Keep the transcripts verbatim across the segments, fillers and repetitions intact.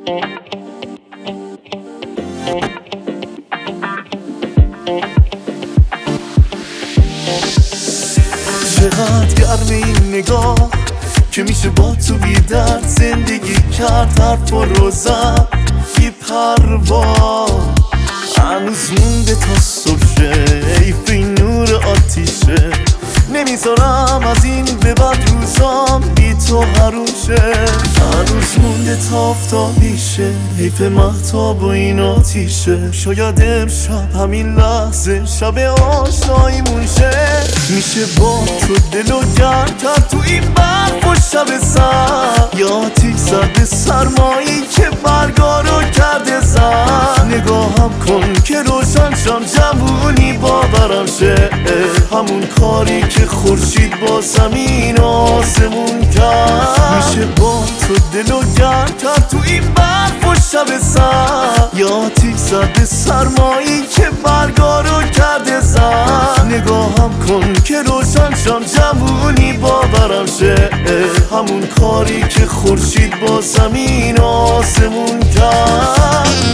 چقدر گرم این نگاه که میشه با تو بی درد زندگی کرد. حرف و روزم بی پروا هنوز مونده تا صبح شه. حیف این نور آتیشه، نمیذارم از این به بعد روزام بی تو حروم شه. هنوز مونده تا آفتابی شه، حیف مهتاب و این آتیشه. شاید امشب همین لحظه شب آشناییمون شه. میشه با تو دل و گرم کرد تو این برف و شب سر، یا آتیش زده سرمایی که برگا رو کرده زن. نگاهم کن که روشن شم جوونی باورم شه. همون کاری که خورشید با زمین آسمون کرد. میشه با تو دل و گرم کرد تو این برف و شب سر، یا آتیش زده سرمایی که برگا رو کرده زن. نگاهم کن که روشن شم جوونی باورم شه. همون کاری که خورشید با زمین آسمون کرد.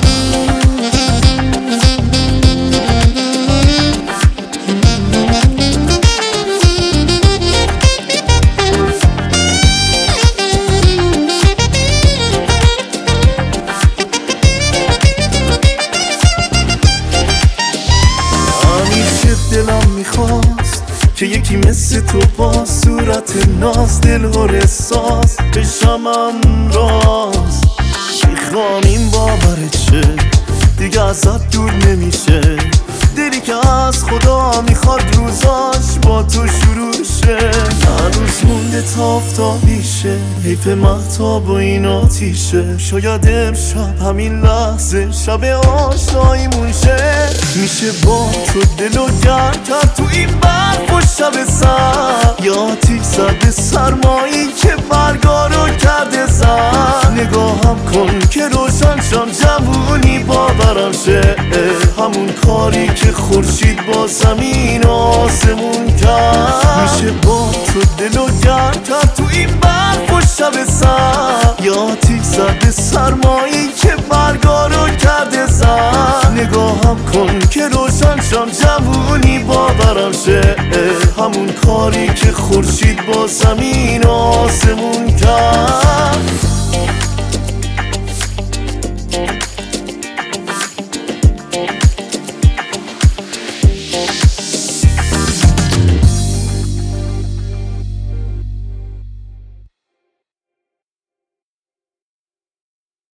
دلم میخواست که یکی مثل تو با صورت ناز دل احساس بشمم راز. میخوام این باورت شه دیگه ازت دور نمیشه. دلی که از خدا میخواد روزاش با تو شروع شه. هنوز مونده تا آفتابی شه، حیف مهتاب و این آتیشه. شاید امشب همین لحظه شب آشناییمون شه. میشه با تو دل و گرم کرد تو این برف و شب سر، یا آتیش زده سرمایی که برگا رو کرده زن. نگاهم کن که روشن شم جوونی باورم شه. همون کاری که خورشید با زمین آسمون کرد. میشه با تو دل و گرم کرد تو این برف و شب سر، یا آتیش زده سرمایی که برگا رو کرده زن. نگاهم کن که روشن شم جوونی باورم شه. همون کاری که خورشید با زمین آسمون کرد.